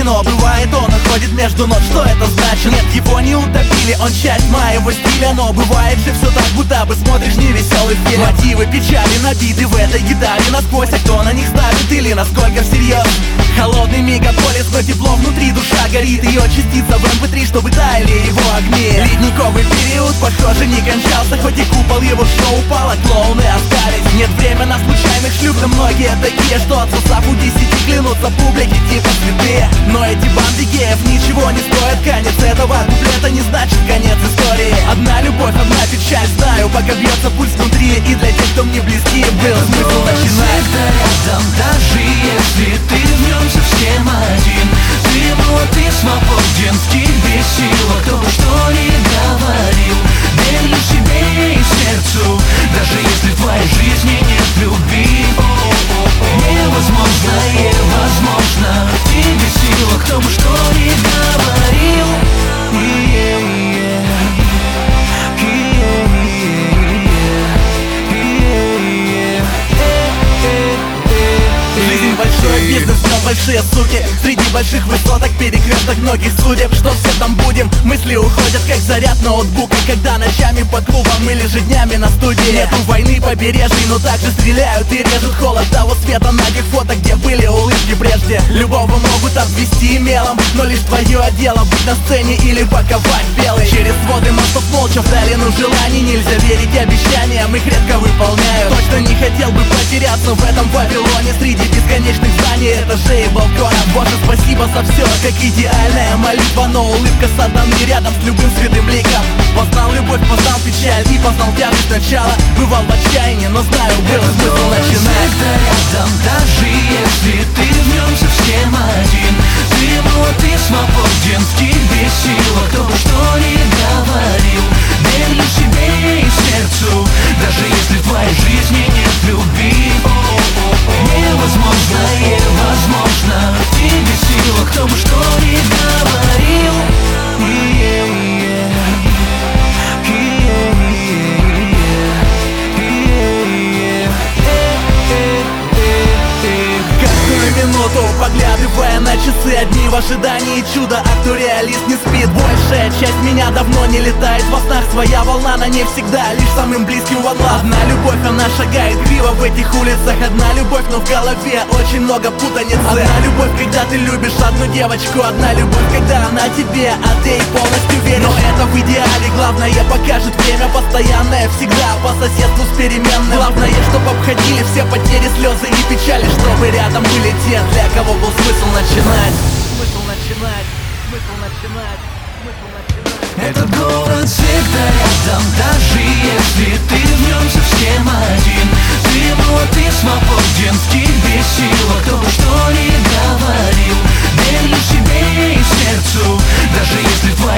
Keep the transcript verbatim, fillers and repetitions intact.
но бывает он уходит между нот. Что это значит? Нет, его не утопили, он часть моего стиля. Но бывает же все так, будто бы смотришь невеселый фильм. Мотивы печали набиты в этой гитаре насквозь. А кто на них ставит или насколько всерьез? Холодный мегаполис, но тепло внутри, душа горит. Ее частица в эм пэ три, чтобы таяли его огни. Ледниковый период, похоже, не кончался. Хоть и купол его шоу упало, клоуны остались. Нет время на случайных шлюх, но многие такие, что отсосав у десяти клянутся публике типа святые. Но эти банды геев ничего не стоят. Конец этого куплета не значит конец истории. Одна любовь, одна печаль, знаю, пока бьется пульс внутри. И для тех, кто мне близки, был смысл начинать. Рядом, даже если ты в нем совсем один, ты молод и свободен, в тебе сила, кто бы что ни говорил. Верь лишь себе и сердцу, даже если в твоей жизни нет любви. Невозможное возможно, в тебе сила, кто бы что ни говорил. Жизнь большой бизнес, но большие суки. Среди больших высоток, перекресток многих судеб. Что все там будем? Мысли уходят, как заряд ноутбука. Когда ночами по клубам или же днями на студии. Нету войны побережий, но также стреляют и режут. Холод того света на тех фото, где были улыбки прежде. Любого могут обвести мелом, но лишь твое дело быть на сцене или паковать белый. Через своды мостов молча в долину желаний. Нельзя верить обещаниям, их редко выполняют. Точно не хотел бы потеряться в этом Вавилоне среди бесконечных зданий, этажей и балконов. Боже, спасибо за все, как идеальная молитва. Но улыбка сатаны рядом с любым святым ликом. Познал любовь, познал печаль и познал тяжесть начала. Бывал в отчаянии, но знаю, был смысл начинать. Рядом, даже если ты в нем совсем один, ты молод и свободен, в тебе сила, кто бы что ни говорил. Верь лишь себе и сердцу, даже если в твоей жизни нет любви. Невозможное возможно, в тебе сила, кто бы что ни говорил. Минуту, поглядывая на часы, одни в ожидании чуда. А кто реалист не спит, большая часть меня давно не летает во снах. Своя волна, на ней всегда лишь самым близким one love. Одна любовь, она шагает криво в этих улицах. Одна любовь, но в голове очень много путаницы. Одна любовь, когда ты любишь одну девочку. Одна любовь, когда она тебе, а ты ей полностью веришь. Но это в идеале, главное покажет время. Постоянное, всегда по соседству с переменным. Главное, чтобы обходили все потери, слезы и печали, чтобы рядом были те, для кого был смысл начинать. Смысл начинать, смысл начинать, смысл начинать. Этот город всегда рядом, даже если ты в нем совсем один. Ты молод и свободен, в тебе сила, кто бы что ни говорил. Верь лишь себе и сердцу, даже если в твоей